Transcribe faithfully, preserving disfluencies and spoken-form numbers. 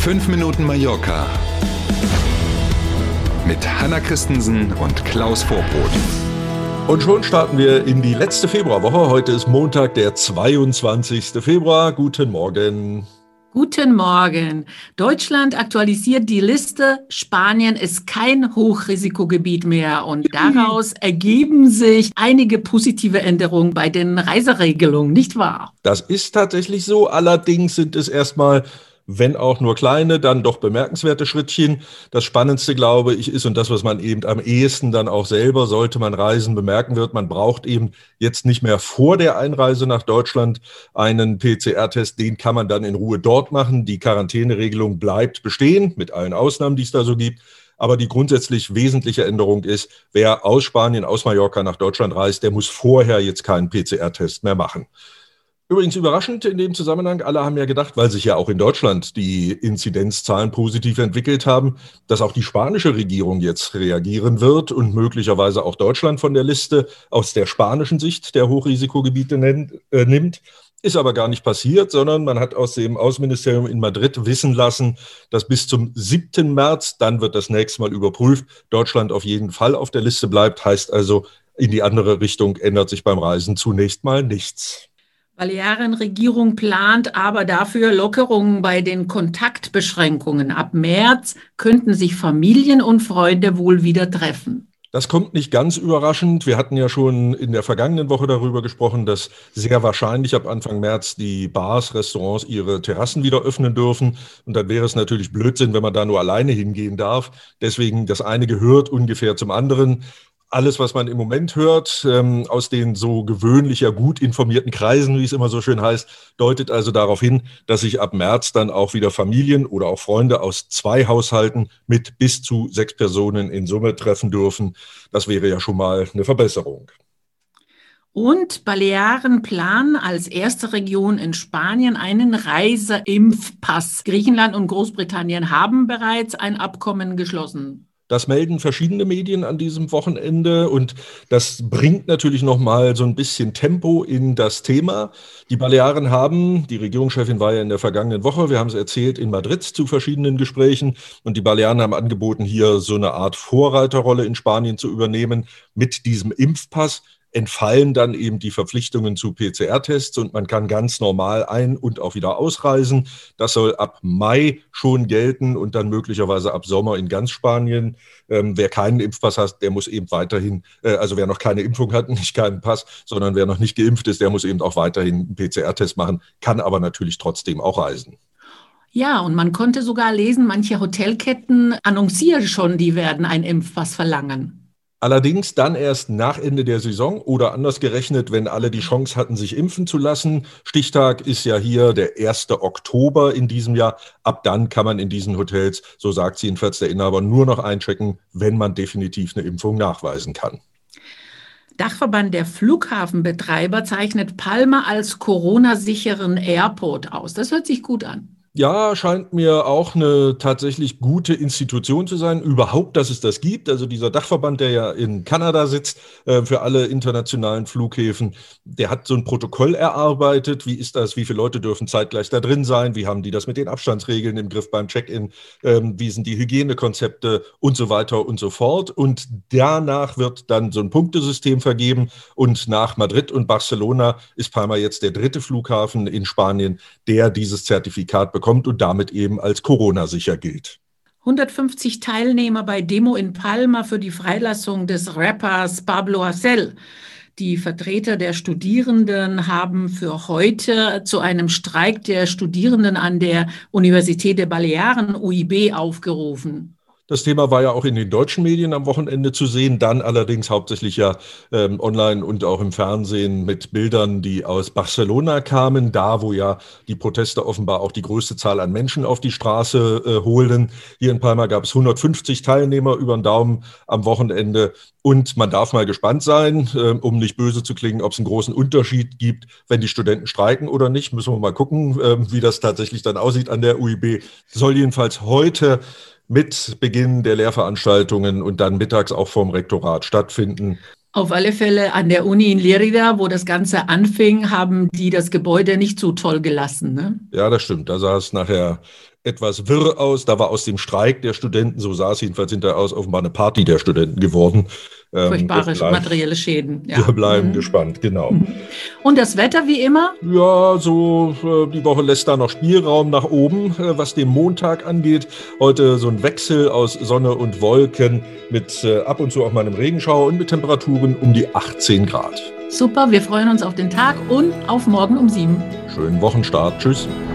fünf Minuten Mallorca mit Hanna Christensen und Klaus Vorbrot. Und schon starten wir in die letzte Februarwoche. Heute ist Montag, der zweiundzwanzigste Februar. Guten Morgen. Guten Morgen. Deutschland aktualisiert die Liste. Spanien ist kein Hochrisikogebiet mehr. Und daraus ergeben sich einige positive Änderungen bei den Reiseregelungen, nicht wahr? Das ist tatsächlich so. Allerdings sind es erstmal, wenn auch nur kleine, dann doch bemerkenswerte Schrittchen. Das Spannendste, glaube ich, ist, und das, was man eben am ehesten dann auch selber, sollte man reisen, bemerken wird, man braucht eben jetzt nicht mehr vor der Einreise nach Deutschland einen P C R-Test. Den kann man dann in Ruhe dort machen. Die Quarantäneregelung bleibt bestehen, mit allen Ausnahmen, die es da so gibt. Aber die grundsätzlich wesentliche Änderung ist, wer aus Spanien, aus Mallorca nach Deutschland reist, der muss vorher jetzt keinen P C R-Test mehr machen. Übrigens überraschend in dem Zusammenhang, alle haben ja gedacht, weil sich ja auch in Deutschland die Inzidenzzahlen positiv entwickelt haben, dass auch die spanische Regierung jetzt reagieren wird und möglicherweise auch Deutschland von der Liste aus der spanischen Sicht der Hochrisikogebiete nennt, äh, nimmt. Ist aber gar nicht passiert, sondern man hat aus dem Außenministerium in Madrid wissen lassen, dass bis zum siebten März, dann wird das nächste Mal überprüft, Deutschland auf jeden Fall auf der Liste bleibt. Heißt also, in die andere Richtung ändert sich beim Reisen zunächst mal nichts. Balearenregierung plant aber dafür Lockerungen bei den Kontaktbeschränkungen. Ab März könnten sich Familien und Freunde wohl wieder treffen. Das kommt nicht ganz überraschend. Wir hatten ja schon in der vergangenen Woche darüber gesprochen, dass sehr wahrscheinlich ab Anfang März die Bars, Restaurants ihre Terrassen wieder öffnen dürfen. Und dann wäre es natürlich Blödsinn, wenn man da nur alleine hingehen darf. Deswegen, das eine gehört ungefähr zum anderen. Alles, was man im Moment hört, ähm, aus den so gewöhnlich ja gut informierten Kreisen, wie es immer so schön heißt, deutet also darauf hin, dass sich ab März dann auch wieder Familien oder auch Freunde aus zwei Haushalten mit bis zu sechs Personen in Summe treffen dürfen. Das wäre ja schon mal eine Verbesserung. Und Balearen planen als erste Region in Spanien einen Reiseimpfpass. Griechenland und Großbritannien haben bereits ein Abkommen geschlossen. Das melden verschiedene Medien an diesem Wochenende und das bringt natürlich nochmal so ein bisschen Tempo in das Thema. Die Balearen haben, die Regierungschefin war ja in der vergangenen Woche, wir haben es erzählt, in Madrid zu verschiedenen Gesprächen und die Balearen haben angeboten, hier so eine Art Vorreiterrolle in Spanien zu übernehmen mit diesem Impfpass. Entfallen dann eben die Verpflichtungen zu P C R-Tests und man kann ganz normal ein- und auch wieder ausreisen. Das soll ab Mai schon gelten und dann möglicherweise ab Sommer in ganz Spanien. Ähm, wer keinen Impfpass hat, der muss eben weiterhin, äh, also wer noch keine Impfung hat, nicht keinen Pass, sondern wer noch nicht geimpft ist, der muss eben auch weiterhin einen P C R-Test machen, kann aber natürlich trotzdem auch reisen. Ja, und man konnte sogar lesen, manche Hotelketten annoncieren schon, die werden einen Impfpass verlangen. Allerdings dann erst nach Ende der Saison oder anders gerechnet, wenn alle die Chance hatten, sich impfen zu lassen. Stichtag ist ja hier der erste Oktober in diesem Jahr. Ab dann kann man in diesen Hotels, so sagt jedenfalls der Inhaber, nur noch einchecken, wenn man definitiv eine Impfung nachweisen kann. Dachverband der Flughafenbetreiber zeichnet Palma als Corona-sicheren Airport aus. Das hört sich gut an. Ja, scheint mir auch eine tatsächlich gute Institution zu sein, überhaupt, dass es das gibt. Also dieser Dachverband, der ja in Kanada sitzt, äh, für alle internationalen Flughäfen, der hat so ein Protokoll erarbeitet. Wie ist das? Wie viele Leute dürfen zeitgleich da drin sein? Wie haben die das mit den Abstandsregeln im Griff beim Check-in? Ähm, wie sind die Hygienekonzepte und so weiter und so fort? Und danach wird dann so ein Punktesystem vergeben. Und nach Madrid und Barcelona ist Palma jetzt der dritte Flughafen in Spanien, der dieses Zertifikat bekommt und damit eben als Corona-sicher gilt. hundertfünfzig Teilnehmer bei Demo in Palma für die Freilassung des Rappers Pablo Hasél. Die Vertreter der Studierenden haben für heute zu einem Streik der Studierenden an der Universität der Balearen U I B aufgerufen. Das Thema war ja auch in den deutschen Medien am Wochenende zu sehen, dann allerdings hauptsächlich ja ähm, online und auch im Fernsehen mit Bildern, die aus Barcelona kamen, da wo ja die Proteste offenbar auch die größte Zahl an Menschen auf die Straße äh, holten. Hier in Palma gab es hundertfünfzig Teilnehmer über den Daumen am Wochenende und man darf mal gespannt sein, äh, um nicht böse zu klingen, ob es einen großen Unterschied gibt, wenn die Studenten streiken oder nicht. Müssen wir mal gucken, äh, wie das tatsächlich dann aussieht an der U I B. Soll jedenfalls heute mit Beginn der Lehrveranstaltungen und dann mittags auch vom Rektorat stattfinden. Auf alle Fälle an der Uni in Lérida, wo das Ganze anfing, haben die das Gebäude nicht so toll gelassen, ne? Ja, das stimmt. Da sah es nachher etwas wirr aus. Da war aus dem Streik der Studenten, so sah es jedenfalls hinterher aus, offenbar eine Party der Studenten geworden. Ähm, Furchtbare wir bleiben, materielle Schäden. Ja. Wir bleiben Mhm. gespannt, genau. Und das Wetter wie immer? Ja, so äh, die Woche lässt da noch Spielraum nach oben, äh, was den Montag angeht. Heute so ein Wechsel aus Sonne und Wolken mit äh, ab und zu auch mal einem Regenschauer und mit Temperaturen um die achtzehn Grad. Super, wir freuen uns auf den Tag und auf morgen um sieben. Schönen Wochenstart. Tschüss.